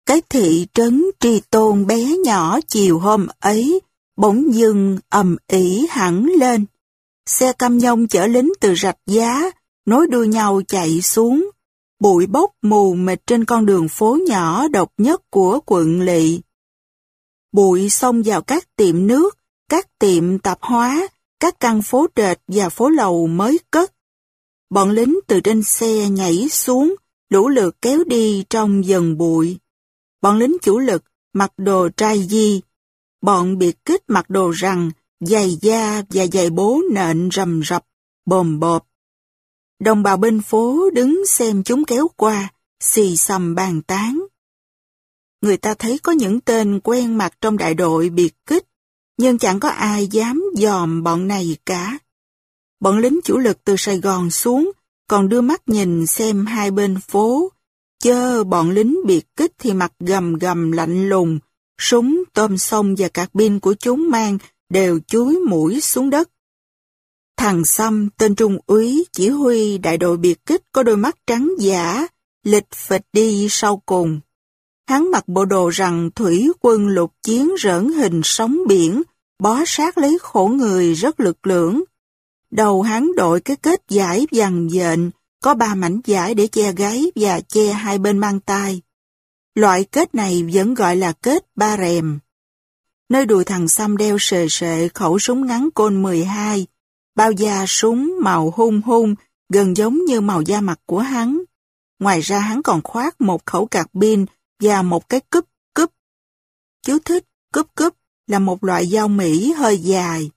Cái thị trấn Tri Tôn bé nhỏ chiều hôm ấy bỗng dưng ầm ĩ hẳn lên. Xe cam nhông chở lính từ Rạch Giá, nối đuôi nhau chạy xuống. Bụi bốc mù mịt trên con đường phố nhỏ độc nhất của quận lỵ. Bụi xông vào các tiệm nước, các tiệm tạp hóa, các căn phố trệt và phố lầu mới cất. Bọn lính từ trên xe nhảy xuống, lũ lượt kéo đi trong dần bụi. Bọn lính chủ lực mặc đồ trai di, bọn biệt kích mặc đồ rằng, giày da và giày bố nện rầm rập, bồm bộp. Đồng bào bên phố đứng xem chúng kéo qua, xì xầm bàn tán. Người ta thấy có những tên quen mặt trong đại đội biệt kích, nhưng chẳng có ai dám dòm bọn này cả. Bọn lính chủ lực từ Sài Gòn xuống, còn đưa mắt nhìn xem hai bên phố, chớ bọn lính biệt kích thì mặt gầm gầm lạnh lùng, súng, tôm sông và cạc pin của chúng mang đều chúi mũi xuống đất. Thằng Xăm, tên trung úy, chỉ huy đại đội biệt kích có đôi mắt trắng giả, lịch phịch đi sau cùng. Hắn mặc bộ đồ rằng thủy quân lục chiến rỡn hình sóng biển, bó sát lấy khổ người rất lực lưỡng. Đầu hắn đội cái kết vải vằn vện, có 3 mảnh vải để che gáy và che hai bên mang tai. Loại kết này vẫn gọi là kết ba rèm. Nơi đùi thằng Xăm đeo sề sệ khẩu súng ngắn côn 12, bao da súng màu hung hung, gần giống như màu da mặt của hắn. Ngoài ra hắn còn khoác một khẩu cạc pin và một cái cúp cúp. Chú thích, cúp cúp là một loại dao Mỹ hơi dài.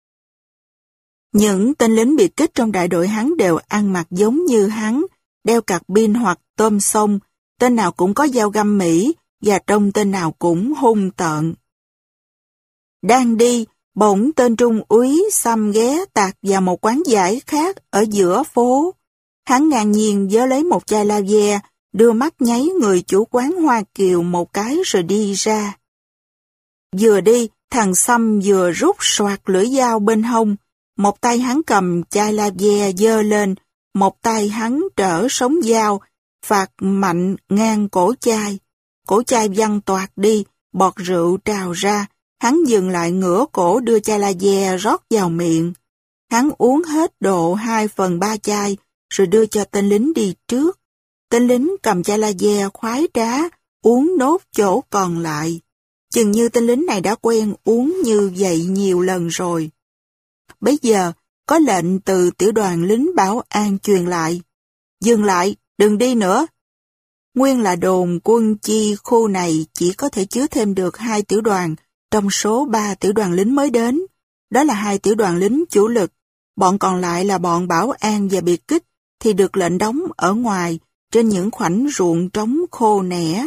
Những tên lính biệt kích trong đại đội hắn đều ăn mặc giống như hắn, đeo cạc pin hoặc tôm sông, tên nào cũng có dao găm Mỹ và trông tên nào cũng hung tợn. Đang đi, bỗng tên trung úy Xăm ghé tạt vào một quán giải khác ở giữa phố. Hắn ngang nhiên vớ lấy một chai la ve, đưa mắt nháy người chủ quán Hoa Kiều một cái rồi đi ra. Vừa đi, thằng Xăm vừa rút soạt lưỡi dao bên hông. Một tay hắn cầm chai la ve giơ lên, một tay hắn trở sống dao, phạt mạnh ngang cổ chai. Cổ chai văng toạc đi, bọt rượu trào ra. Hắn dừng lại ngửa cổ đưa chai la ve rót vào miệng. Hắn uống hết độ 2/3 chai, rồi đưa cho tên lính đi trước. Tên lính cầm chai la ve khoái trá, uống nốt chỗ còn lại. Chừng như tên lính này đã quen uống như vậy nhiều lần rồi. Bấy giờ, có lệnh từ tiểu đoàn lính bảo an truyền lại. Dừng lại, đừng đi nữa. Nguyên là đồn quân chi khu này chỉ có thể chứa thêm được 2 tiểu đoàn trong số 3 tiểu đoàn lính mới đến. Đó là 2 tiểu đoàn lính chủ lực. Bọn còn lại là bọn bảo an và biệt kích thì được lệnh đóng ở ngoài trên những khoảnh ruộng trống khô nẻ.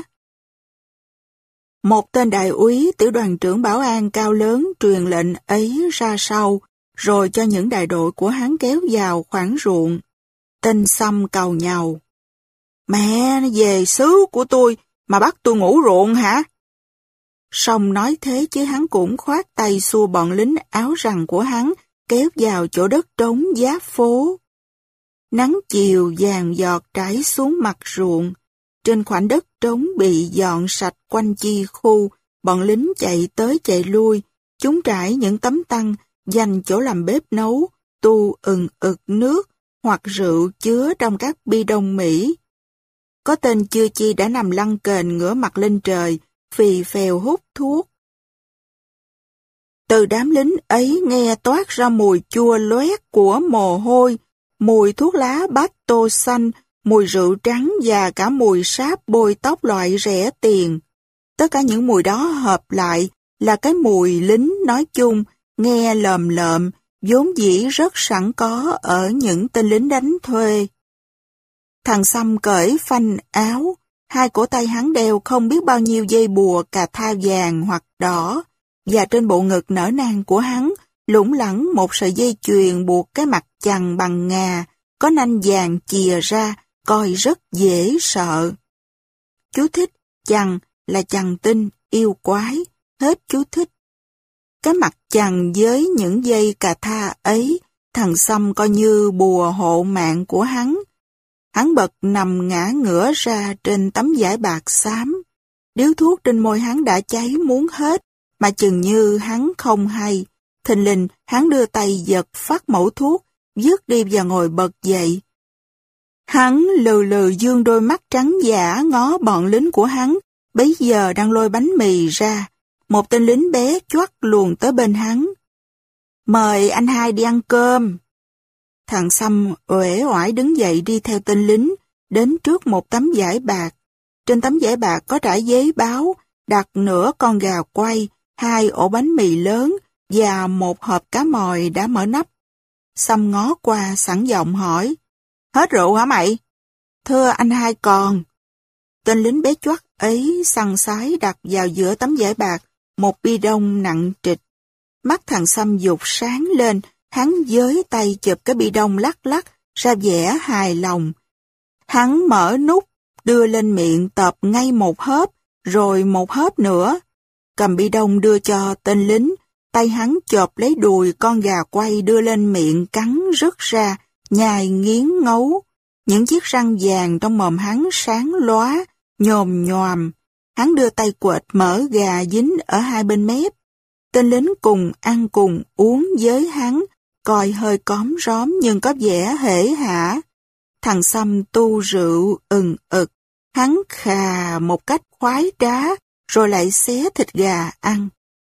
Một tên đại úy tiểu đoàn trưởng bảo an cao lớn truyền lệnh ấy ra sau, rồi cho những đại đội của hắn kéo vào khoảng ruộng. Tên Xăm càu nhàu. Mẹ, về xứ của tôi mà bắt tôi ngủ ruộng hả? Song nói thế chứ hắn cũng khoát tay xua bọn lính áo rằng của hắn kéo vào chỗ đất trống giáp phố. Nắng chiều vàng giọt trải xuống mặt ruộng. Trên khoảnh đất trống bị dọn sạch quanh chi khu, bọn lính chạy tới chạy lui. Chúng trải những tấm tăng dành chỗ làm bếp nấu, tu ừng ực nước hoặc rượu chứa trong các bi đông Mỹ. Có tên chưa chi đã nằm lăn kềnh ngửa mặt lên trời, phì phèo hút thuốc. Từ đám lính ấy nghe toát ra mùi chua loét của mồ hôi, mùi thuốc lá bát tô xanh, mùi rượu trắng và cả mùi sáp bôi tóc loại rẻ tiền. Tất cả những mùi đó hợp lại là cái mùi lính nói chung, nghe lờm lợm, vốn dĩ rất sẵn có ở những tên lính đánh thuê. Thằng Xăm cởi phanh áo, 2 cổ tay hắn đeo không biết bao nhiêu dây bùa cà tha vàng hoặc đỏ, và trên bộ ngực nở nang của hắn lủng lẳng một sợi dây chuyền buộc cái mặt chằn bằng ngà, có nanh vàng chìa ra, coi rất dễ sợ. Chú thích, chằn là chằn tinh, yêu quái, hết chú thích. Cái mặt chằn với những dây cà tha ấy, thằng Xăm coi như bùa hộ mạng của hắn. Hắn bật nằm ngã ngửa ra trên tấm vải bạc xám. Điếu thuốc trên môi hắn đã cháy muốn hết, mà chừng như hắn không hay. Thình lình, hắn đưa tay giật phát mẩu thuốc, vứt đi và ngồi bật dậy. Hắn lừ lừ dương đôi mắt trắng dã ngó bọn lính của hắn, bấy giờ đang lôi bánh mì ra. Một tên lính bé choắt luồn tới bên hắn. Mời anh hai đi ăn cơm. Thằng Xăm uể oải đứng dậy đi theo tên lính, đến trước một tấm vải bạc. Trên tấm vải bạc có trải giấy báo, đặt nửa con gà quay, 2 ổ bánh mì lớn và một hộp cá mòi đã mở nắp. Xăm ngó qua sẵn giọng hỏi, hết rượu hả mày? Thưa anh hai còn. Tên lính bé choắt ấy săn sái đặt vào giữa tấm vải bạc một bi đông nặng trịch. Mắt thằng Xăm dục sáng lên, hắn với tay chụp cái bi đông lắc lắc, ra vẻ hài lòng. Hắn mở nút, đưa lên miệng tập ngay một hớp, rồi một hớp nữa. Cầm bi đông đưa cho tên lính, tay hắn chộp lấy đùi con gà quay đưa lên miệng cắn rứt ra, nhai nghiến ngấu. Những chiếc răng vàng trong mồm hắn sáng lóa, nhồm nhòm. Hắn đưa tay quệt mỡ gà dính ở hai bên mép. Tên lính cùng ăn cùng uống với hắn, coi hơi cóm róm nhưng có vẻ hể hả. Thằng Xăm tu rượu ực, hắn khà một cách khoái trá, rồi lại xé thịt gà ăn.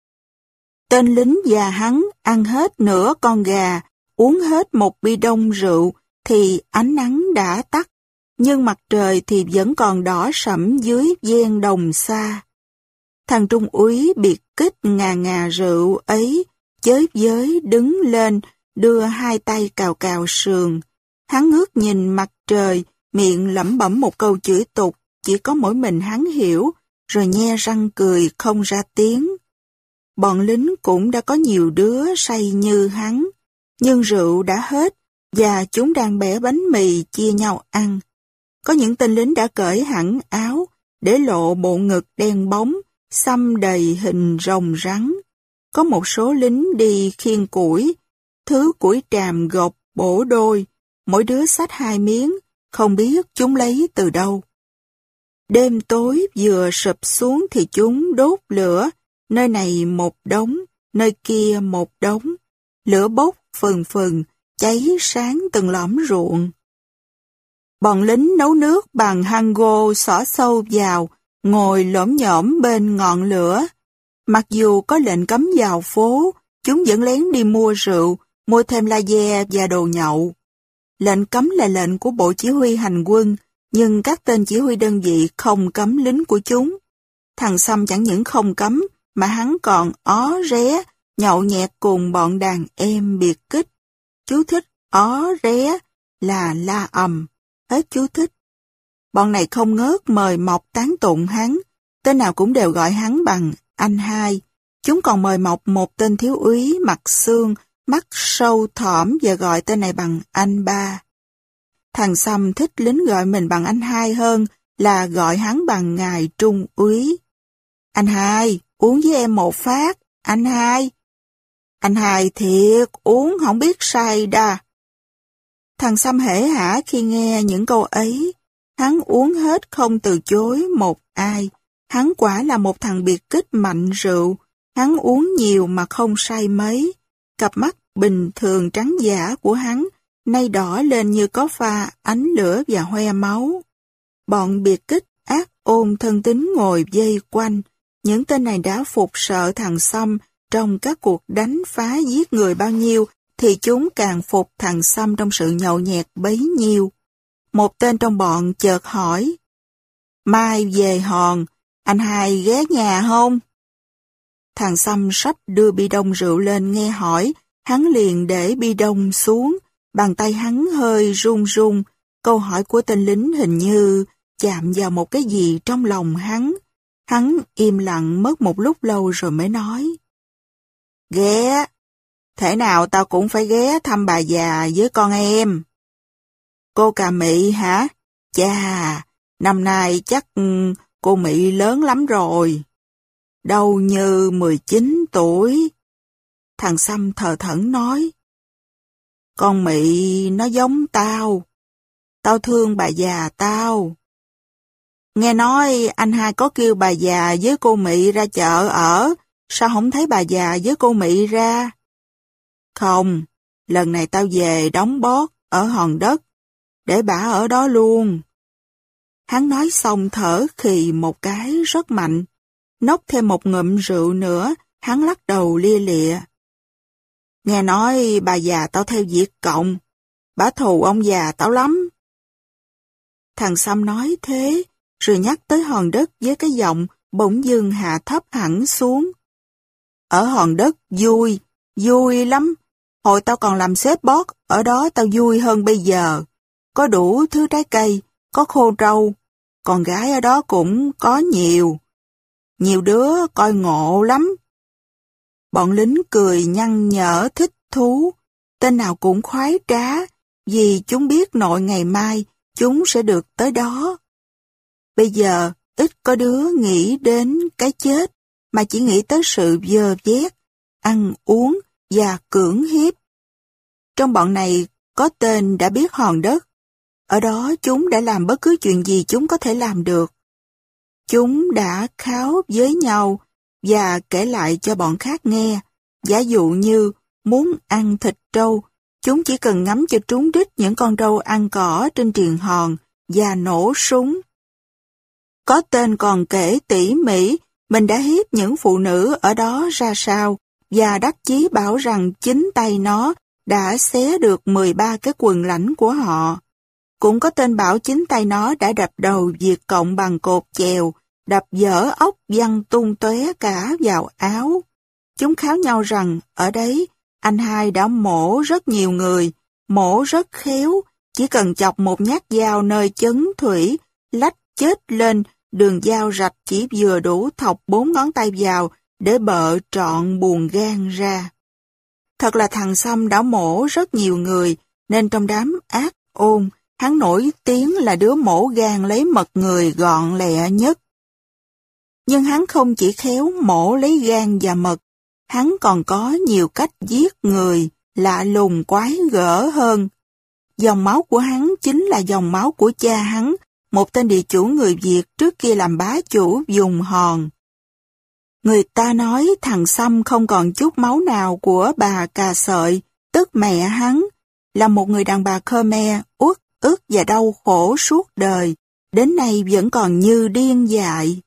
Tên lính và hắn ăn hết nửa con gà, uống hết một bi đông rượu, thì ánh nắng đã tắt, nhưng mặt trời thì vẫn còn đỏ sẫm dưới ven đồng xa. Thằng trung úy biệt kích ngà rượu ấy, chới với đứng lên, đưa 2 tay cào cào sườn. Hắn ngước nhìn mặt trời, miệng lẩm bẩm một câu chửi tục, chỉ có mỗi mình hắn hiểu, rồi nhe răng cười không ra tiếng. Bọn lính cũng đã có nhiều đứa say như hắn, nhưng rượu đã hết, và chúng đang bẻ bánh mì chia nhau ăn. Có những tên lính đã cởi hẳn áo, để lộ bộ ngực đen bóng, xăm đầy hình rồng rắn. Có một số lính đi khiêng củi, thứ củi tràm gộc bổ đôi, mỗi đứa xách 2 miếng, không biết chúng lấy từ đâu. Đêm tối vừa sụp xuống thì chúng đốt lửa, nơi này một đống, nơi kia một đống. Lửa bốc phừng phừng, cháy sáng từng lõm ruộng. Bọn lính nấu nước bằng hăng gô xỏ sâu vào, ngồi lổm nhổm bên ngọn lửa. Mặc dù có lệnh cấm vào phố, chúng vẫn lén đi mua rượu, mua thêm laser và đồ nhậu. Lệnh cấm là lệnh của Bộ Chỉ huy Hành quân, nhưng các tên chỉ huy đơn vị không cấm lính của chúng. Thằng Xăm chẳng những không cấm, mà hắn còn ó ré, nhậu nhẹt cùng bọn đàn em biệt kích. Chú thích ó ré là la ầm, hết chú thích. Bọn này không ngớt mời mọc tán tụng hắn, tên nào cũng đều gọi hắn bằng anh hai. Chúng còn mời mọc một tên thiếu úy mặt xương, mắt sâu thỏm và gọi tên này bằng anh ba. Thằng Xăm thích lính gọi mình bằng anh hai hơn là gọi hắn bằng ngài trung úy. Anh hai, uống với em một phát, anh hai. Anh hai thiệt, uống không biết say đà. Thằng Xăm hể hả khi nghe những câu ấy. Hắn uống hết không từ chối một ai. Hắn quả là một thằng biệt kích mạnh rượu. Hắn uống nhiều mà không say mấy. Cặp mắt bình thường trắng dã của hắn nay đỏ lên như có pha ánh lửa và hoe máu. Bọn biệt kích ác ôn thân tín ngồi vây quanh. Những tên này đã phục sợ thằng Xăm trong các cuộc đánh phá giết người bao nhiêu, thì chúng càng phục thằng Xăm trong sự nhậu nhẹt bấy nhiêu. Một tên trong bọn chợt hỏi, mai về Hòn, anh hai ghé nhà không? Thằng Xăm sắp đưa bi đông rượu lên nghe hỏi, hắn liền để bi đông xuống, bàn tay hắn hơi run run. Câu hỏi của tên lính hình như chạm vào một cái gì trong lòng hắn. Hắn im lặng mất một lúc lâu rồi mới nói, ghé, thể nào tao cũng phải ghé thăm bà già với con em. Cô Cà Mị hả? Chà, năm nay chắc cô Mị lớn lắm rồi. Đâu như 19 tuổi. Thằng Xăm thờ thẫn nói, con Mị nó giống tao. Tao thương bà già tao. Nghe nói anh hai có kêu bà già với cô Mị ra chợ ở, sao không thấy bà già với cô Mị ra? Không, lần này tao về đóng bót ở hòn đất, để bả ở đó luôn. Hắn nói xong thở khì một cái rất mạnh, nốc thêm một ngụm rượu nữa, hắn lắc đầu lia lịa. Nghe nói bà già tao theo Việt Cộng, bả thù ông già tao lắm. Thằng Xăm nói thế, rồi nhắc tới hòn đất với cái giọng bỗng dưng hạ thấp hẳn xuống. Ở hòn đất vui, vui lắm. Hồi tao còn làm sếp bót, ở đó tao vui hơn bây giờ. Có đủ thứ trái cây, có khô trâu, con gái ở đó cũng có nhiều. Nhiều đứa coi ngộ lắm. Bọn lính cười nhăn nhở thích thú, tên nào cũng khoái trá, vì chúng biết nội ngày mai chúng sẽ được tới đó. Bây giờ ít có đứa nghĩ đến cái chết, mà chỉ nghĩ tới sự vơ vét, ăn uống và cưỡng hiếp. Trong bọn này có tên đã biết hòn đất, ở đó chúng đã làm bất cứ chuyện gì chúng có thể làm được. Chúng đã kháo với nhau và kể lại cho bọn khác nghe, giả dụ như muốn ăn thịt trâu, chúng chỉ cần ngắm cho trúng đích những con trâu ăn cỏ trên triền hòn và nổ súng. Có tên còn kể tỉ mỉ mình đã hiếp những phụ nữ ở đó ra sao, và đắc chí bảo rằng chính tay nó đã xé được 13 cái quần lãnh của họ. Cũng có tên bảo chính tay nó đã đập đầu Việt Cộng bằng cột chèo, đập dở ốc văng tung tóe cả vào áo. Chúng kháo nhau rằng ở đấy anh hai đã mổ rất nhiều người, mổ rất khéo, chỉ cần chọc một nhát dao nơi chấn thủy, lách chết lên, đường dao rạch chỉ vừa đủ thọc 4 ngón tay vào để bợ trọn buồng gan ra. Thật là thằng Xăm đã mổ rất nhiều người, nên trong đám ác ôn, hắn nổi tiếng là đứa mổ gan lấy mật người gọn lẹ nhất. Nhưng hắn không chỉ khéo mổ lấy gan và mật, hắn còn có nhiều cách giết người, lạ lùng quái gở hơn. Dòng máu của hắn chính là dòng máu của cha hắn, một tên địa chủ người Việt trước kia làm bá chủ vùng Hòn. Người ta nói thằng Xăm không còn chút máu nào của bà Cà Sợi, tức mẹ hắn, là một người đàn bà Khmer, uất ức và đau khổ suốt đời, đến nay vẫn còn như điên dại.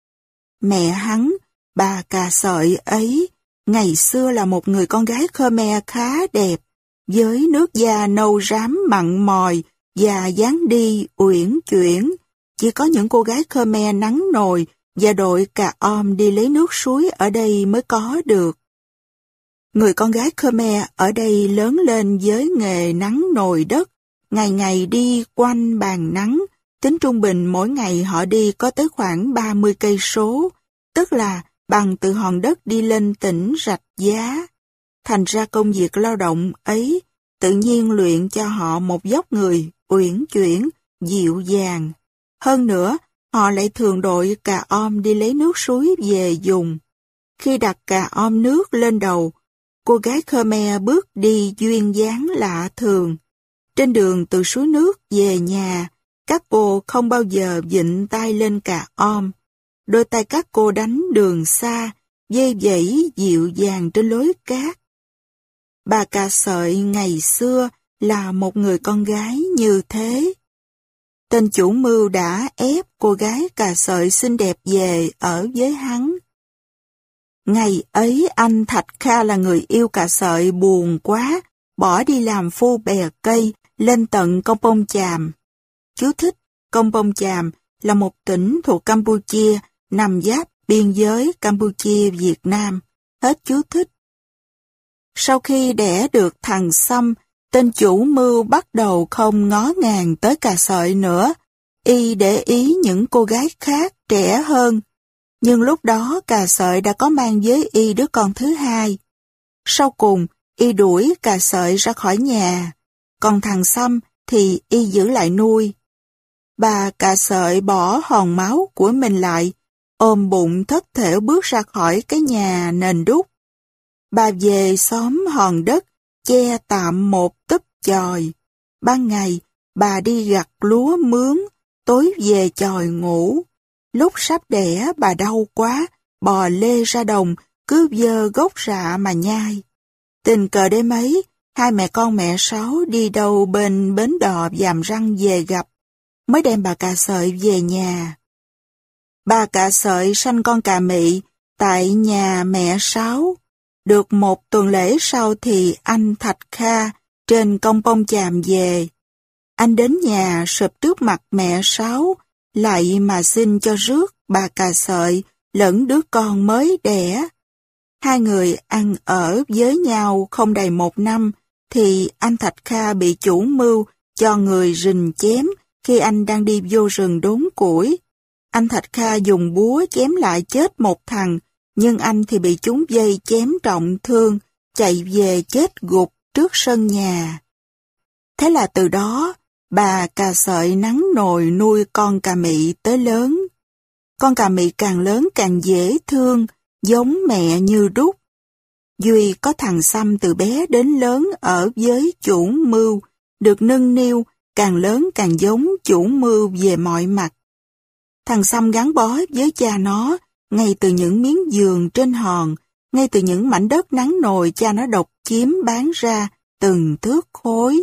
Mẹ hắn, bà Cà Sợi ấy, ngày xưa là một người con gái Khmer khá đẹp, với nước da nâu rám mặn mòi và dáng đi uyển chuyển. Chỉ có những cô gái Khmer nắng nồi và đội cà om đi lấy nước suối ở đây mới có được. Người con gái Khmer ở đây lớn lên với nghề nắng nồi đất, ngày ngày đi quanh bàn nắng, tính trung bình mỗi ngày họ đi có tới khoảng 30 cây số, tức là bằng từ hòn đất đi lên tỉnh Rạch Giá. Thành ra công việc lao động ấy tự nhiên luyện cho họ một vóc người uyển chuyển, dịu dàng. Hơn nữa, họ lại thường đội cà om đi lấy nước suối về dùng. Khi đặt cà om nước lên đầu, cô gái Khmer bước đi duyên dáng lạ thường. Trên đường từ suối nước về nhà, các cô không bao giờ vịn tay lên cà om. Đôi tay các cô đánh đường xa, vây vẫy dịu dàng trên lối cát. Bà Cà Sợi ngày xưa là một người con gái như thế. Tên chủ mưu đã ép cô gái Cà Sợi xinh đẹp về ở với hắn. Ngày ấy anh Thạch Kha là người yêu Cà Sợi buồn quá, bỏ đi làm phu bè cây lên tận Công Pông Chàm. Chú thích, Công Pông Chàm là một tỉnh thuộc Campuchia, nằm giáp biên giới Campuchia-Việt Nam. Hết chú thích. Sau khi đẻ được thằng Xăm, tên chủ mưu bắt đầu không ngó ngàng tới Cà Sợi nữa. Y để ý những cô gái khác trẻ hơn. Nhưng lúc đó Cà Sợi đã có mang với Y đứa con thứ hai. Sau cùng, Y đuổi Cà Sợi ra khỏi nhà. Còn thằng Xăm thì Y giữ lại nuôi. Bà Cà Sợi bỏ hòn máu của mình lại, ôm bụng thất thểu bước ra khỏi cái nhà nền đúc. Bà về xóm hòn đất, che tạm một túp chòi. Ban ngày, bà đi gặt lúa mướn, tối về chòi ngủ. Lúc sắp đẻ bà đau quá, bò lê ra đồng, cứ vơ gốc rạ mà nhai. Tình cờ đêm ấy, hai mẹ con mẹ Sáu đi đâu bên bến đò Dàm Răng về gặp, mới đem bà Cà Sợi về nhà. Bà Cà Sợi sanh con Cà Mị tại nhà mẹ Sáu. Được một tuần lễ sau thì anh Thạch Kha trên công pông Chàm về. Anh đến nhà sụp trước mặt mẹ Sáu, lại mà xin cho rước bà Cà Sợi lẫn đứa con mới đẻ. Hai người ăn ở với nhau không đầy 1 năm, thì anh Thạch Kha bị chủ mưu cho người rình chém khi anh đang đi vô rừng đốn củi. Anh Thạch Kha dùng búa chém lại chết một thằng, nhưng anh thì bị chúng dây chém trọng thương, chạy về chết gục trước sân nhà. Thế là từ đó, bà Cà Sợi nắng nồi nuôi con Cà Mị tới lớn. Con Cà Mị càng lớn càng dễ thương, giống mẹ như đúc. Duy có thằng Xăm từ bé đến lớn ở với chủ mưu, được nâng niu, càng lớn càng giống chủ mưu về mọi mặt. Thằng Xăm gắn bó với cha nó, ngay từ những miếng giường trên hòn, ngay từ những mảnh đất nắng nồi cha nó độc chiếm bán ra từng thước khối.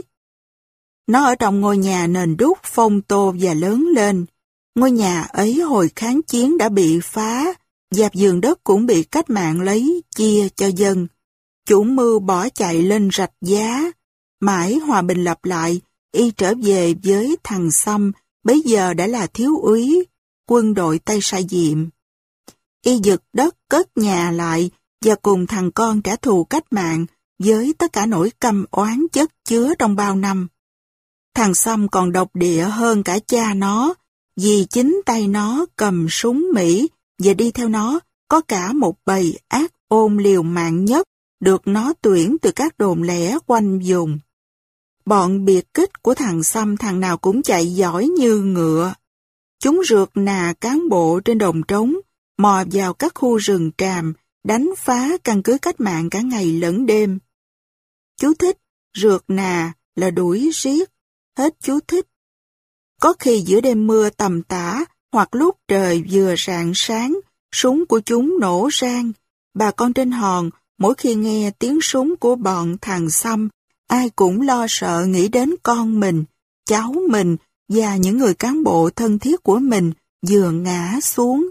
Nó ở trong ngôi nhà nền đúc phong tô và lớn lên. Ngôi nhà ấy hồi kháng chiến đã bị phá, dạp giường đất cũng bị cách mạng lấy, chia cho dân. Chủ mưu bỏ chạy lên Rạch Giá. Mãi hòa bình lập lại, y trở về với thằng Xăm, bấy giờ đã là thiếu úy, quân đội Tây Sa Diệm. Y giật đất cất nhà lại và cùng thằng con trả thù cách mạng với tất cả nỗi căm oán chất chứa trong bao năm. Thằng Xăm còn độc địa hơn cả cha nó, vì chính tay nó cầm súng Mỹ và đi theo nó có cả một bầy ác ôn liều mạng nhất được nó tuyển từ các đồn lẻ quanh vùng. Bọn biệt kích của thằng Xăm thằng nào cũng chạy giỏi như ngựa. Chúng rượt nà cán bộ trên đồng trống, mò vào các khu rừng tràm, đánh phá căn cứ cách mạng cả ngày lẫn đêm. Chú thích, rượt nà là đuổi riết, hết chú thích. Có khi giữa đêm mưa tầm tã, hoặc lúc trời vừa rạng sáng, súng của chúng nổ rang. Bà con trên hòn, mỗi khi nghe tiếng súng của bọn thằng Xăm, ai cũng lo sợ nghĩ đến con mình, cháu mình và những người cán bộ thân thiết của mình vừa ngã xuống.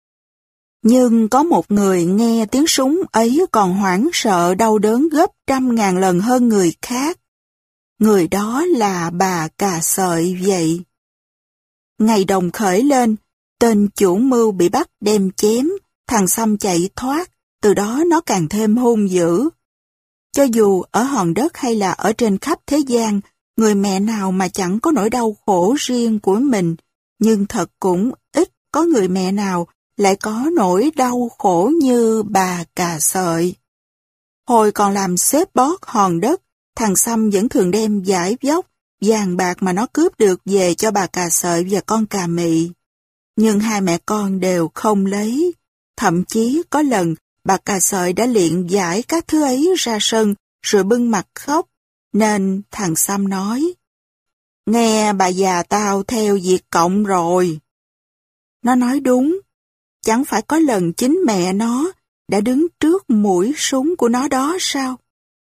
Nhưng có một người nghe tiếng súng ấy còn hoảng sợ đau đớn gấp 100.000 lần hơn người khác. Người đó là bà Cà Sợi vậy. Ngày đồng khởi lên, tên chủ mưu bị bắt đem chém, thằng Xăm chạy thoát, từ đó nó càng thêm hung dữ. Cho dù ở hòn đất hay là ở trên khắp thế gian, người mẹ nào mà chẳng có nỗi đau khổ riêng của mình, nhưng thật cũng ít có người mẹ nào lại có nỗi đau khổ như bà Cà Sợi. Hồi còn làm xếp bót hòn đất, thằng Xăm vẫn thường đem vải vóc, vàng bạc mà nó cướp được về cho bà Cà Sợi và con Cà Mị. Nhưng hai mẹ con đều không lấy. Thậm chí có lần bà Cà Sợi đã liệng giải các thứ ấy ra sân rồi bưng mặt khóc, nên thằng Xăm nói: "Nghe bà già tao theo Việt Cộng rồi." Nó nói đúng, chẳng phải có lần chính mẹ nó đã đứng trước mũi súng của nó đó sao?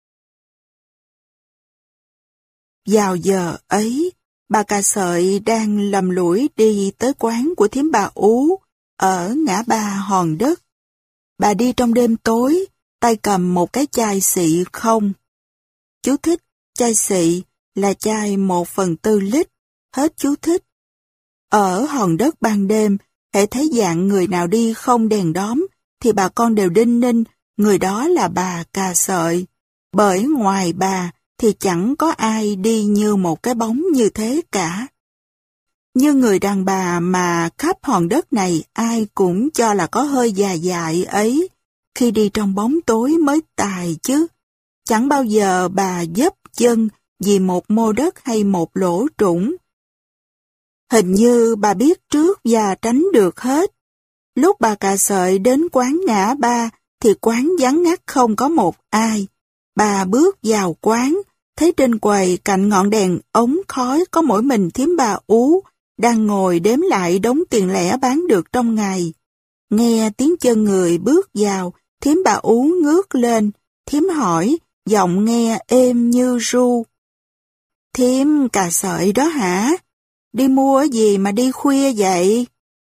Vào giờ ấy, bà Cà Sợi đang lầm lũi đi tới quán của thím bà Ú ở ngã ba hòn đất. Bà đi trong đêm tối, tay cầm một cái chai xị không. Chú thích, chai xị là chai 1/4 lít, hết chú thích. Ở hòn đất ban đêm, hễ thấy dạng người nào đi không đèn đóm, thì bà con đều đinh ninh người đó là bà Cà Sợi. Bởi ngoài bà thì chẳng có ai đi như một cái bóng như thế cả. Như người đàn bà mà khắp hòn đất này ai cũng cho là có hơi già dại ấy, khi đi trong bóng tối mới tài chứ. Chẳng bao giờ bà dấp chân vì một mô đất hay một lỗ trũng. Hình như bà biết trước và tránh được hết. Lúc bà Cà Sợi đến quán ngã ba thì quán vắng ngắt không có một ai. Bà bước vào quán, thấy trên quầy cạnh ngọn đèn ống khói có mỗi mình thím bà Ú đang ngồi đếm lại đống tiền lẻ bán được trong ngày. Nghe tiếng chân người bước vào, thím bà Ú ngước lên, thím hỏi, giọng nghe êm như ru. Thím cà sợi đó hả? Đi mua gì mà đi khuya vậy?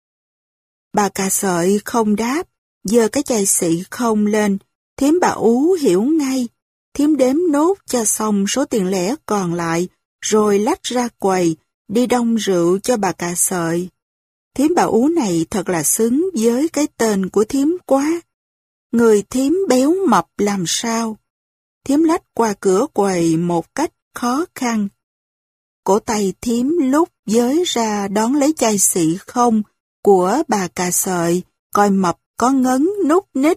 Bà cà sợi không đáp, giơ cái chai xị không lên, thím bà Ú hiểu ngay. Thím đếm nốt cho xong số tiền lẻ còn lại, rồi lách ra quầy, đi đong rượu cho bà cà sợi. Thím bà Ú này thật là xứng với cái tên của thím quá. Người thím béo mập làm sao? Thím lách qua cửa quầy một cách khó khăn. Cổ tay thím lúc giới ra đón lấy chai xị không của bà cà sợi, coi mập có ngấn nút ních.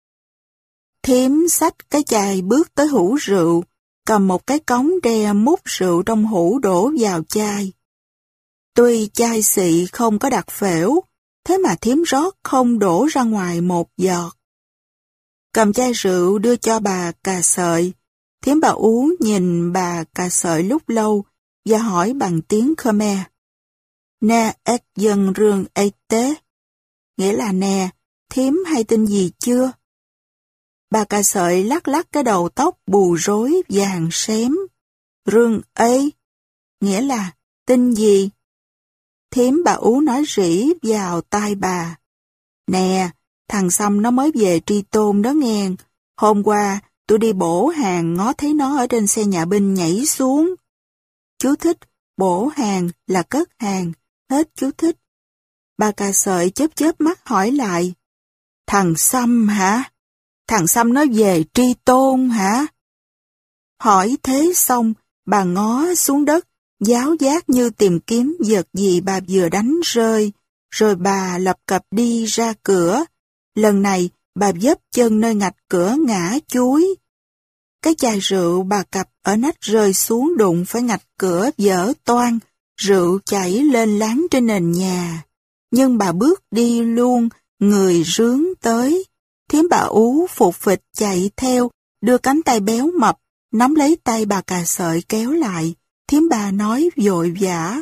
Thím xách cái chai bước tới hũ rượu, cầm một cái cống đe múc rượu trong hũ đổ vào chai. Tuy chai xị không có đặc phễu, thế mà thím rót không đổ ra ngoài một giọt. Cầm chai rượu đưa cho bà cà sợi, thím bà Ú nhìn bà cà sợi lúc lâu và hỏi bằng tiếng Khmer. Nè ếch dân rương ê tế, nghĩa là nè, thím hay tin gì chưa? Bà cà sợi lắc lắc cái đầu tóc bù rối vàng xém. Rương ấy, nghĩa là tin gì? Thím bà Ú nói rỉ vào tai bà. Nè, thằng Xăm nó mới về Tri Tôn đó nghe. Hôm qua, tôi đi bổ hàng ngó thấy nó ở trên xe nhà binh nhảy xuống. Chú thích, bổ hàng là cất hàng, hết chú thích. Bà cà sợi chớp chớp mắt hỏi lại. Thằng Xăm hả? Thằng Xăm nó về Tri Tôn hả? Hỏi thế xong, bà ngó xuống đất, giáo giác như tìm kiếm vật gì bà vừa đánh rơi, rồi bà lập cập đi ra cửa. Lần này, bà vấp chân nơi ngạch cửa ngã chúi. Cái chai rượu bà cặp ở nách rơi xuống đụng phải ngạch cửa vỡ toang, rượu chảy lên láng trên nền nhà. Nhưng bà bước đi luôn, người rướn tới. Thím bà Ú phục phịch chạy theo, đưa cánh tay béo mập, nắm lấy tay bà cà sợi kéo lại. Thím bà nói vội vã.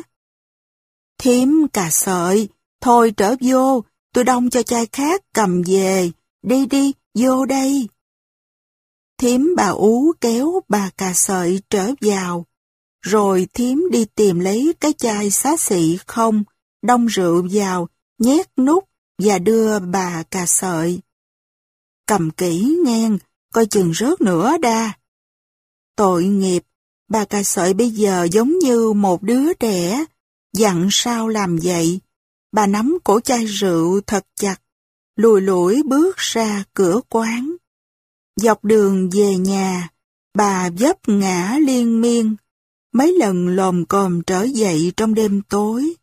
Thím cà sợi, thôi trở vô, tôi đong cho chai khác cầm về, đi đi, vô đây. Thím bà Ú kéo bà cà sợi trở vào, rồi thím đi tìm lấy cái chai xá xị không, đong rượu vào, nhét nút và đưa bà cà sợi. Cầm kỹ ngang, coi chừng rớt nữa đa. Tội nghiệp, bà cà sợi bây giờ giống như một đứa trẻ, dặn sao làm vậy. Bà nắm cổ chai rượu thật chặt, lùi lủi bước ra cửa quán. Dọc đường về nhà, bà vấp ngã liên miên, mấy lần lồm cồm trở dậy trong đêm tối.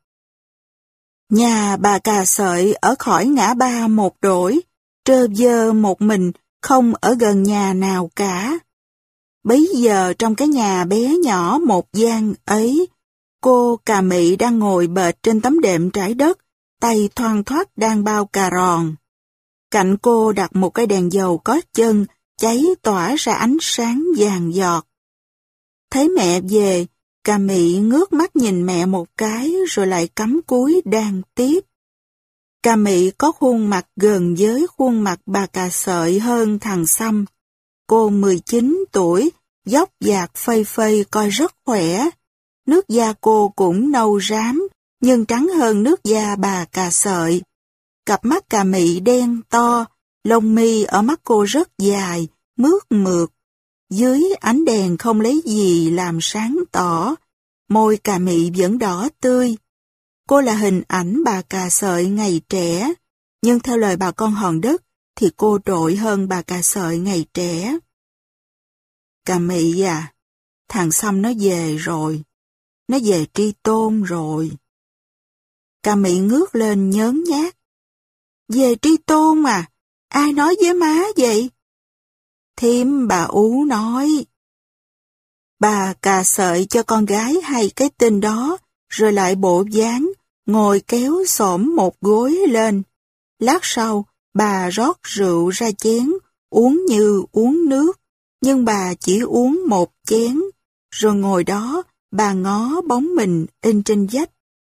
Nhà bà cà sợi ở khỏi ngã ba một đổi, trơ vơ một mình, không ở gần nhà nào cả. Bấy giờ trong cái nhà bé nhỏ một gian ấy, cô cà mị đang ngồi bệt trên tấm đệm trải đất, tay thoăn thoắt đang bao cà ròn. Cạnh cô đặt một cái đèn dầu có chân, cháy tỏa ra ánh sáng vàng giọt. Thấy mẹ về, cà mị ngước mắt nhìn mẹ một cái rồi lại cắm cúi đan tiếp. Cà mị có khuôn mặt gần với khuôn mặt bà cà sợi hơn thằng Xăm. Cô 19 tuổi, dốc dạc phây phây coi rất khỏe. Nước da cô cũng nâu rám, nhưng trắng hơn nước da bà cà sợi. Cặp mắt cà mị đen to, lông mi ở mắt cô rất dài, mướt mượt. Dưới ánh đèn không lấy gì làm sáng tỏ, môi cà mị vẫn đỏ tươi. Cô là hình ảnh bà cà sợi ngày trẻ, nhưng theo lời bà con hòn đất thì cô trội hơn bà cà sợi ngày trẻ. Cà mị à, thằng Xăm nó về rồi, nó về Tri Tôn rồi. Cà mị ngước lên nhớn nhác. Về Tri Tôn à, ai nói với má vậy? Thím bà Ú nói. Bà cà sợi cho con gái hay cái tên đó, rồi lại bộ dáng, ngồi kéo xổm một gối lên. Lát sau, bà rót rượu ra chén, uống như uống nước, nhưng bà chỉ uống một chén, rồi ngồi đó, bà ngó bóng mình in trên vách.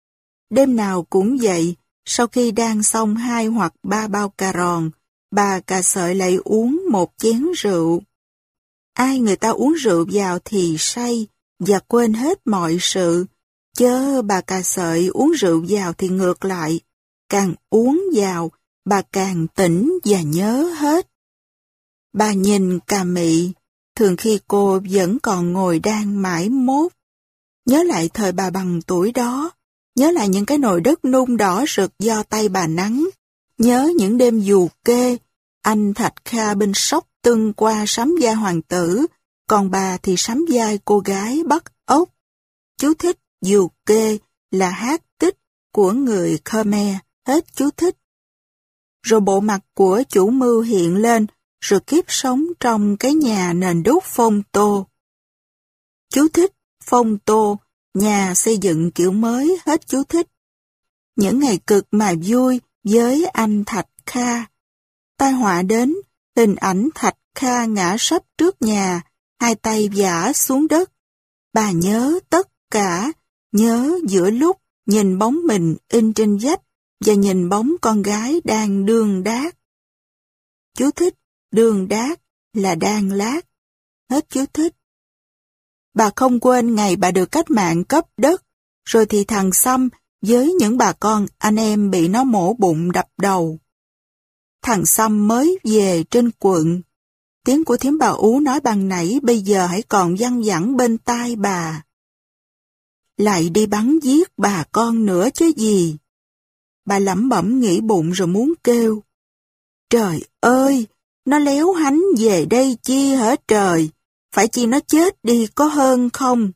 Đêm nào cũng vậy, sau khi đan xong 2 hoặc 3 bao cà ròn, bà cà sợi lại uống một chén rượu. Ai người ta uống rượu vào thì say, và quên hết mọi sự, chớ bà cà sợi uống rượu vào thì ngược lại, càng uống vào, bà càng tỉnh và nhớ hết. Bà nhìn Cà Mị, thường khi cô vẫn còn ngồi đan mãi mốt. Nhớ lại thời bà bằng tuổi đó, nhớ lại những cái nồi đất nung đỏ rực do tay bà nắng, nhớ những đêm dù kê, anh Thạch Kha bên sóc tưng qua sắm vai hoàng tử, còn bà thì sắm vai cô gái bắt ốc. Chú thích dù kê là hát tích của người Khmer, hết chú thích. Rồi bộ mặt của chủ mưu hiện lên, rồi kiếp sống trong cái nhà nền đúc Phong Tô. Chú thích Phong Tô, nhà xây dựng kiểu mới, hết chú thích. Những ngày cực mà vui với anh Thạch Kha. Tai họa đến, hình ảnh Thạch Kha ngã sấp trước nhà, hai tay vả xuống đất. Bà nhớ tất cả, nhớ giữa lúc nhìn bóng mình in trên vách và nhìn bóng con gái đang đương đát. Chú thích đương đát là đan lát, hết chú thích. Bà không quên ngày bà được cách mạng cấp đất, rồi thì thằng Xăm với những bà con anh em bị nó mổ bụng đập đầu. Thằng Xăm mới về trên quận. Tiếng của thím bà Ú nói ban nãy bây giờ hãy còn văng vẳng bên tai bà. Lại đi bắn giết bà con nữa chứ gì. Bà lẩm bẩm nghĩ bụng rồi muốn kêu. Trời ơi, nó léo hánh về đây chi hả trời, phải chi nó chết đi có hơn không?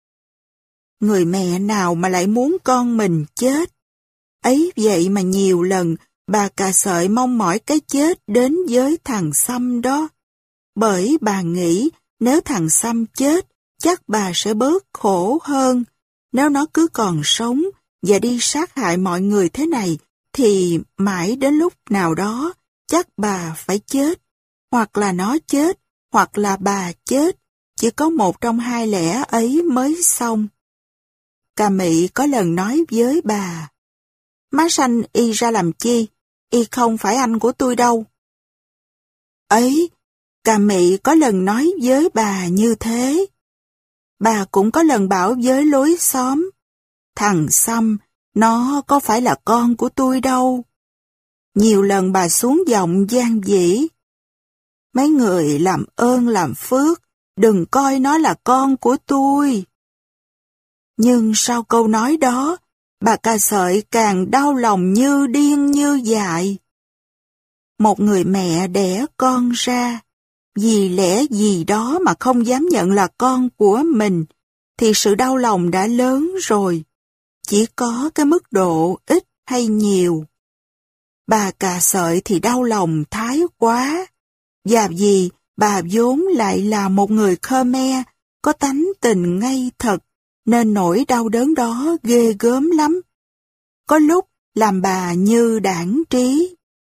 Người mẹ nào mà lại muốn con mình chết? Ấy vậy mà nhiều lần bà cà sợi mong mỏi cái chết đến với thằng Xăm đó. Bởi bà nghĩ nếu thằng Xăm chết, chắc bà sẽ bớt khổ hơn. Nếu nó cứ còn sống và đi sát hại mọi người thế này, thì mãi đến lúc nào đó, chắc bà phải chết. Hoặc là nó chết, hoặc là bà chết. Chỉ có một trong hai lẽ ấy mới xong. Cà Mị có lần nói với bà, má sanh y ra làm chi, y không phải anh của tôi đâu. Ấy, Cà Mị có lần nói với bà như thế. Bà cũng có lần bảo với lối xóm, thằng Xăm, nó có phải là con của tôi đâu. Nhiều lần bà xuống giọng gian dĩ. Mấy người làm ơn làm phước, đừng coi nó là con của tôi. Nhưng sau câu nói đó, bà cà sợi càng đau lòng như điên như dại. Một người mẹ đẻ con ra, vì lẽ gì đó mà không dám nhận là con của mình, thì sự đau lòng đã lớn rồi, chỉ có cái mức độ ít hay nhiều. Bà cà sợi thì đau lòng thái quá, và vì bà vốn lại là một người Khmer, có tánh tình ngây thật, nên nỗi đau đớn đó ghê gớm lắm. Có lúc làm bà như đãng trí.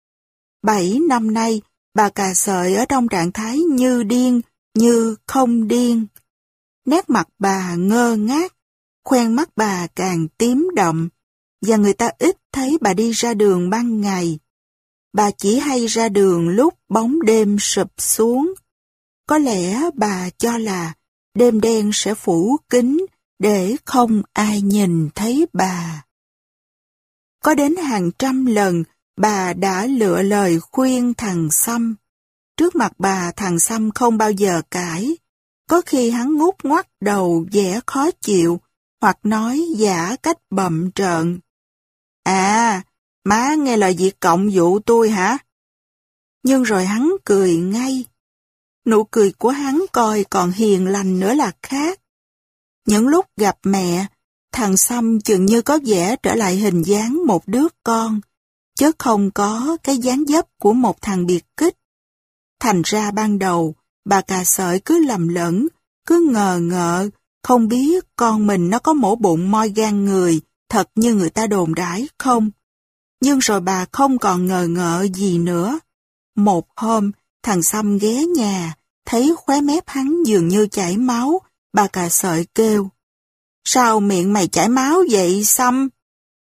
7 năm nay, bà cà sợi ở trong trạng thái như điên, như không điên. Nét mặt bà ngơ ngác, khoen mắt bà càng tím đậm, và người ta ít thấy bà đi ra đường ban ngày. Bà chỉ hay ra đường lúc bóng đêm sụp xuống. Có lẽ bà cho là đêm đen sẽ phủ kín để không ai nhìn thấy bà. Có đến hàng trăm lần bà đã lựa lời khuyên thằng Xăm. Trước mặt bà thằng Xăm không bao giờ cãi. Có khi hắn ngút ngoắt đầu vẻ khó chịu, hoặc nói giả cách bậm trợn. À, má nghe lời Việt Cộng dụ tôi hả? Nhưng rồi hắn cười ngay. Nụ cười của hắn coi còn hiền lành nữa là khác. Những lúc gặp mẹ, thằng Xăm chừng như có vẻ trở lại hình dáng một đứa con, chứ không có cái dáng dấp của một thằng biệt kích. Thành ra ban đầu, bà cà sợi cứ lầm lẫn, cứ ngờ ngợ, không biết con mình nó có mổ bụng moi gan người, thật như người ta đồn đãi không. Nhưng rồi bà không còn ngờ ngợ gì nữa. Một hôm, thằng Xăm ghé nhà, thấy khóe mép hắn dường như chảy máu, bà cà sợi kêu. Sao miệng mày chảy máu vậy Xăm?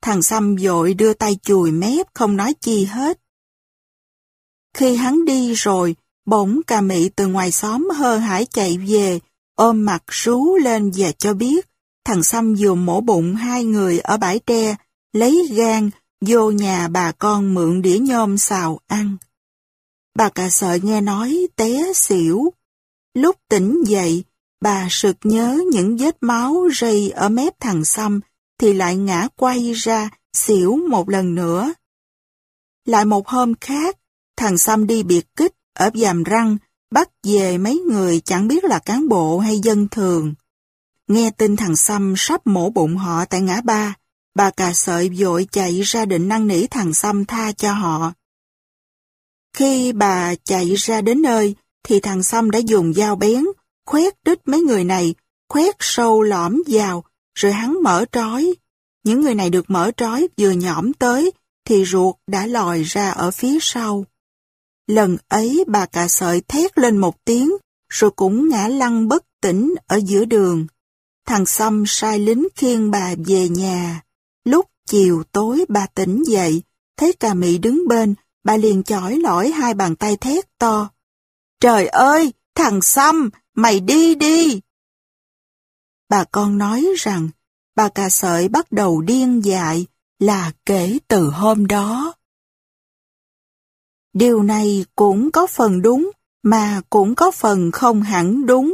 Thằng Xăm vội đưa tay chùi mép không nói chi hết. Khi hắn đi rồi, bỗng Cà Mị từ ngoài xóm hơ hãi chạy về, ôm mặt rú lên và cho biết thằng Xăm vừa mổ bụng 2 người ở bãi tre, lấy gan vô nhà bà con mượn đĩa nhôm xào ăn. Bà Cà Sợi nghe nói té xỉu. Lúc tỉnh dậy, bà sực nhớ những vết máu rây ở mép thằng Xăm thì lại ngã quay ra xỉu một lần nữa. Lại một hôm khác, thằng Xăm đi biệt kích ở Giàm Răng, bắt về mấy người chẳng biết là cán bộ hay dân thường. Nghe tin thằng Xăm sắp mổ bụng họ tại ngã ba, bà Cà Sợi vội chạy ra định năn nỉ thằng Xăm tha cho họ. Khi bà chạy ra đến nơi, thì thằng Xăm đã dùng dao bén, khoét đít mấy người này, khoét sâu lõm vào, rồi hắn mở trói. Những người này được mở trói vừa nhõm tới, thì ruột đã lòi ra ở phía sau. Lần ấy bà Cà Sợi thét lên một tiếng, rồi cũng ngã lăn bất tỉnh ở giữa đường. Thằng Xăm sai lính khiêng bà về nhà. Lúc chiều tối bà tỉnh dậy, thấy Cà Mị đứng bên, bà liền chỏi lỏi 2 bàn tay thét to. Trời ơi, thằng Xăm, mày đi đi! Bà con nói rằng, bà Cà Sợi bắt đầu điên dại là kể từ hôm đó. Điều này cũng có phần đúng, mà cũng có phần không hẳn đúng.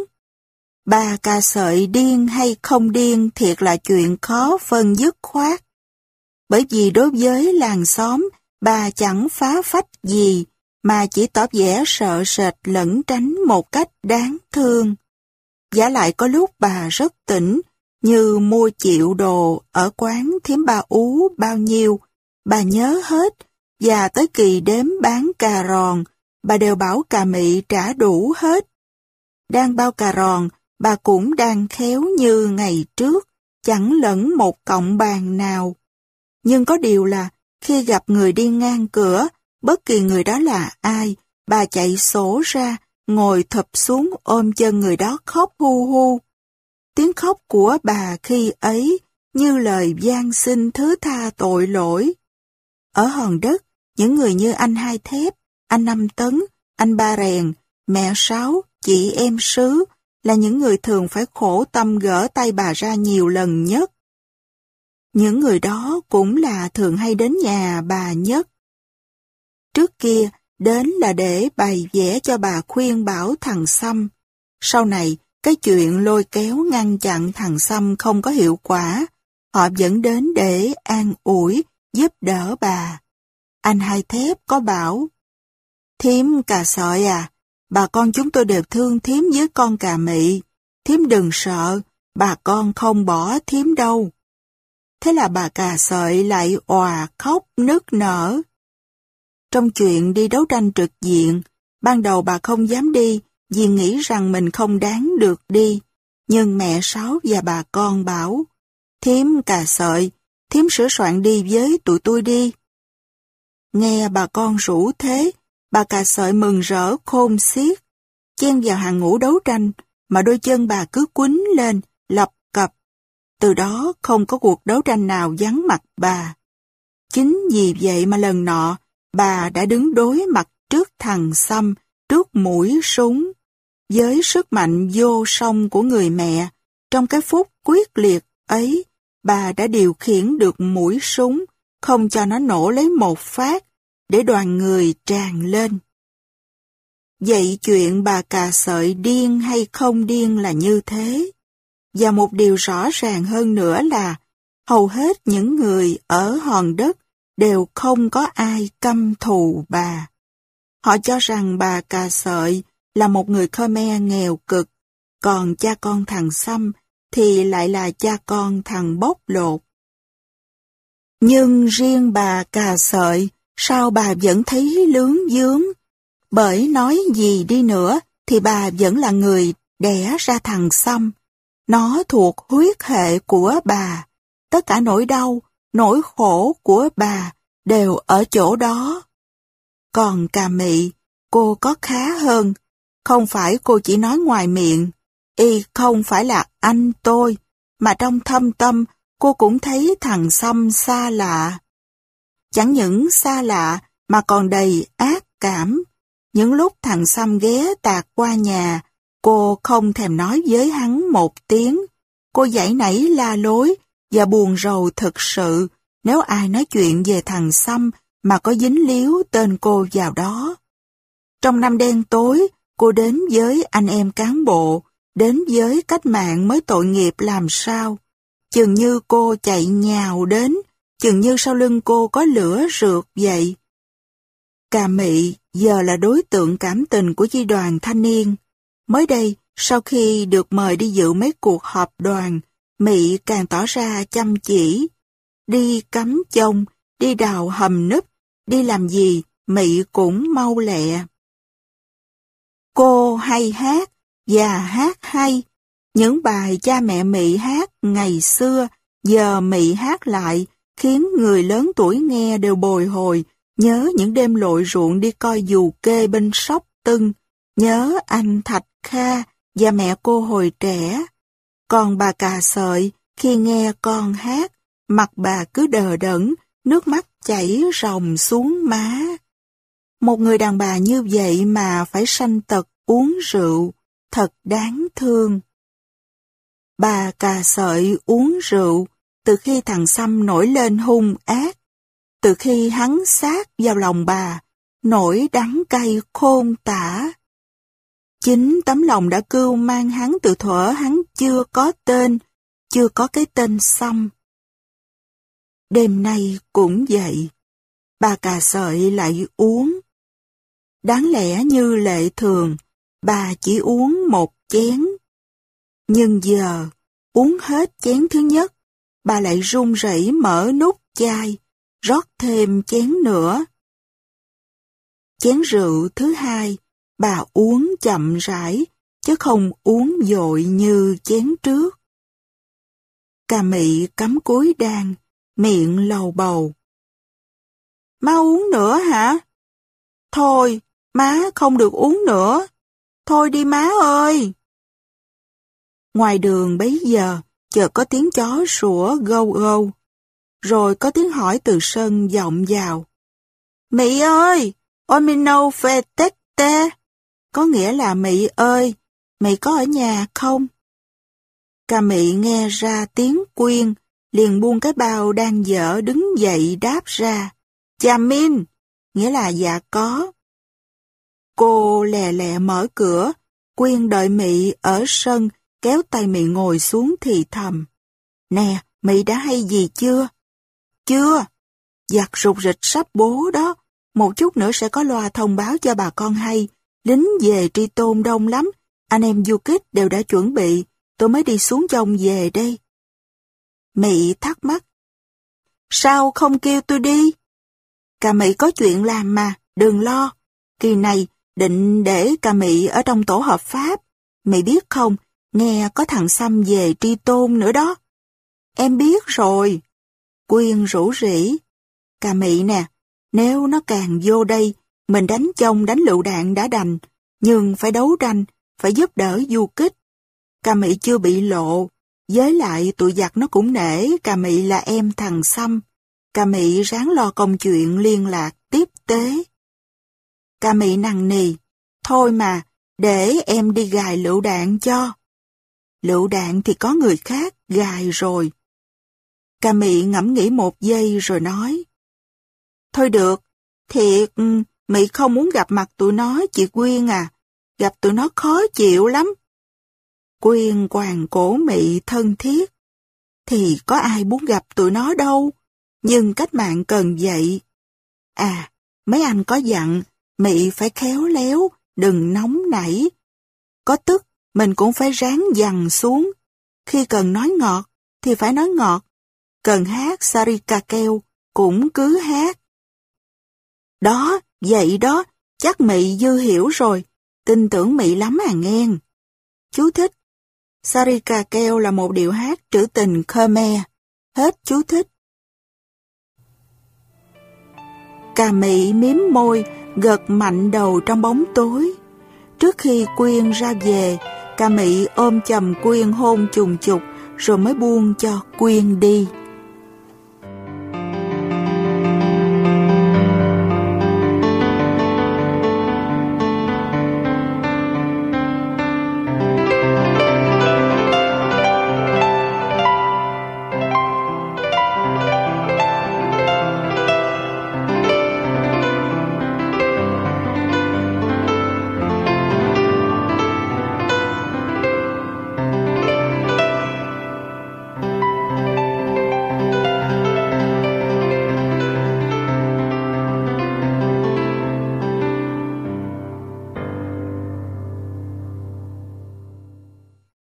Bà Cà Sợi điên hay không điên thiệt là chuyện khó phân dứt khoát. Bởi vì đối với làng xóm, bà chẳng phá phách gì, mà chỉ tỏ vẻ sợ sệt lẩn tránh một cách đáng thương. Vả lại có lúc bà rất tỉnh, như mua chịu đồ ở quán thím Ba Ú bao nhiêu, bà nhớ hết, và tới kỳ đếm bán cà ròn, bà đều bảo Cà Mị trả đủ hết. Đang bao cà ròn, bà cũng đang khéo như ngày trước, chẳng lẫn một cọng bàn nào. Nhưng có điều là, khi gặp người đi ngang cửa, bất kỳ người đó là ai, bà chạy sổ ra, ngồi thụp xuống ôm chân người đó khóc hu hu. Tiếng khóc của bà khi ấy như lời van xin thứ tha tội lỗi. Ở Hòn Đất, những người như anh Hai Thép, anh Năm Tấn, anh Ba Rèn, mẹ Sáu, chị em Sứ là những người thường phải khổ tâm gỡ tay bà ra nhiều lần nhất. Những người đó cũng là thường hay đến nhà bà nhất. Trước kia, đến là để bày vẽ cho bà khuyên bảo thằng Xăm. Sau này, cái chuyện lôi kéo ngăn chặn thằng Xăm không có hiệu quả, họ vẫn đến để an ủi, giúp đỡ bà. Anh Hai Thép có bảo, thím Cà Sợi à, bà con chúng tôi đều thương thím với con Cà Mị. Thím đừng sợ, bà con không bỏ thím đâu. Thế là bà Cà Sợi lại òa khóc nức nở. Trong chuyện đi đấu tranh trực diện, ban đầu bà không dám đi vì nghĩ rằng mình không đáng được đi. Nhưng mẹ Sáu và bà con bảo, thím Cà Sợi, thím sửa soạn đi với tụi tôi đi. Nghe bà con rủ thế, bà Cà Sợi mừng rỡ khôn xiết, chen vào hàng ngũ đấu tranh mà đôi chân bà cứ quýnh lên, lập cập. Từ đó không có cuộc đấu tranh nào vắng mặt bà. Chính vì vậy mà lần nọ, bà đã đứng đối mặt trước thằng Xăm, trước mũi súng. Với sức mạnh vô song của người mẹ, trong cái phút quyết liệt ấy, bà đã điều khiển được mũi súng, không cho nó nổ lấy một phát, để đoàn người tràn lên. Vậy chuyện bà Cà Sợi điên hay không điên là như thế. Và một điều rõ ràng hơn nữa là, hầu hết những người ở Hòn Đất đều không có ai căm thù bà. Họ cho rằng bà Cà Sợi là một người Khmer nghèo cực, còn cha con thằng Xăm thì lại là cha con thằng bóc lột. Nhưng riêng bà Cà Sợi, sao bà vẫn thấy lướng vướng? Bởi nói gì đi nữa thì bà vẫn là người đẻ ra thằng Xăm. Nó thuộc huyết hệ của bà. Tất cả nỗi đau, nỗi khổ của bà đều ở chỗ đó. Còn Cà Mị, cô có khá hơn. Không phải cô chỉ nói ngoài miệng, y không phải là anh tôi, mà trong thâm tâm cô cũng thấy thằng Xăm xa lạ. Chẳng những xa lạ mà còn đầy ác cảm. Những lúc thằng Xăm ghé tạt qua nhà, cô không thèm nói với hắn một tiếng. Cô giãy nảy la lối và buồn rầu thực sự nếu ai nói chuyện về thằng Xăm mà có dính líu tên cô vào đó. Trong năm đen tối, cô đến với anh em cán bộ, đến với cách mạng mới tội nghiệp làm sao. Chừng như cô chạy nhào đến, chừng như sau lưng cô có lửa rượt vậy. Cà Mị giờ là đối tượng cảm tình của chi đoàn thanh niên. Mới đây, sau khi được mời đi dự mấy cuộc họp đoàn, Mị càng tỏ ra chăm chỉ. Đi cắm chông, đi đào hầm núp, đi làm gì, Mị cũng mau lẹ. Cô hay hát, và hát hay. Những bài cha mẹ Mị hát ngày xưa, giờ Mị hát lại, khiến người lớn tuổi nghe đều bồi hồi, nhớ những đêm lội ruộng đi coi dù kê bên Sóc Tưng, nhớ anh Thạch Kha và mẹ cô hồi trẻ. Còn bà Cà Sợi, khi nghe con hát, mặt bà cứ đờ đẫn, nước mắt chảy ròng xuống má. Một người đàn bà như vậy mà phải sanh tật uống rượu, thật đáng thương. Bà Cà Sợi uống rượu từ khi thằng Xăm nổi lên hung ác, từ khi hắn sát vào lòng bà, nỗi đắng cay khôn tả. Chính tấm lòng đã cưu mang hắn từ thuở hắn chưa có tên, chưa có cái tên Xăm. Đêm nay cũng vậy, bà Cà Sợi lại uống. Đáng lẽ như lệ thường, bà chỉ uống một chén. Nhưng giờ, uống hết chén thứ nhất, bà lại run rẩy mở nút chai, rót thêm chén nữa. Chén rượu thứ hai, bà uống chậm rãi, chứ không uống vội như chén trước. Cà Mị cắm cúi đàn, miệng lầu bầu. Má uống nữa hả? Thôi, má không được uống nữa. Thôi đi má ơi! Ngoài đường bấy giờ, chợt có tiếng chó sủa gâu gâu. Rồi có tiếng hỏi từ sân vọng vào. Mị ơi! Omino fetete! Có nghĩa là Mị ơi! Mị có ở nhà không? Cà Mị nghe ra tiếng Quyên, liền buông cái bao đang dở đứng dậy đáp ra. Chà min! Nghĩa là dạ có. Cô lè lẹ mở cửa, Quyên đợi Mị ở sân, kéo tay Mị ngồi xuống thì thầm. Nè, Mị đã hay gì chưa? Chưa. Giặt rục rịch sắp bố đó. Một chút nữa sẽ có loa thông báo cho bà con hay. Lính về Tri Tôn đông lắm. Anh em du kích đều đã chuẩn bị. Tôi mới đi xuống trông về đây. Mị thắc mắc. Sao không kêu tôi đi? Cà Mị có chuyện làm mà, đừng lo. Kỳ này định để Cà Mị ở trong tổ hợp pháp. Mị biết không, nghe có thằng Xăm về Tri Tôn nữa đó. Em biết rồi. Quyên rủ rỉ. Cà Mị nè, nếu nó càng vô đây, mình đánh chông đánh lựu đạn đã đành, nhưng phải đấu tranh, phải giúp đỡ du kích. Cà Mị chưa bị lộ, với lại tụi giặc nó cũng nể Cà Mị là em thằng Xăm. Cà Mị ráng lo công chuyện liên lạc tiếp tế. Cà Mị nằng nì, thôi mà, để em đi gài lựu đạn cho. Lựu đạn thì có người khác gài rồi. Cà Mị ngẫm nghĩ một giây rồi nói. Thôi được, thiệt, Mị không muốn gặp mặt tụi nó, chị Quyên à. Gặp tụi nó khó chịu lắm. Quyên quàng cổ Mị thân thiết. Thì có ai muốn gặp tụi nó đâu, nhưng cách mạng cần vậy. À, mấy anh có dặn, Mị phải khéo léo, đừng nóng nảy. Có tức, mình cũng phải ráng dằn xuống. Khi cần nói ngọt, thì phải nói ngọt. Cần hát Sarika keo, cũng cứ hát. Đó, vậy đó, chắc Mị dư hiểu rồi. Tin tưởng Mị lắm à nghen. Chú thích. Sarika keo là một điệu hát trữ tình Khmer. Hết chú thích. Cà Mị miếm môi, gật mạnh đầu trong bóng tối. Trước khi Quyên ra về, Cà Mị ôm chầm Quyên hôn chùng chục, rồi mới buông cho Quyên đi.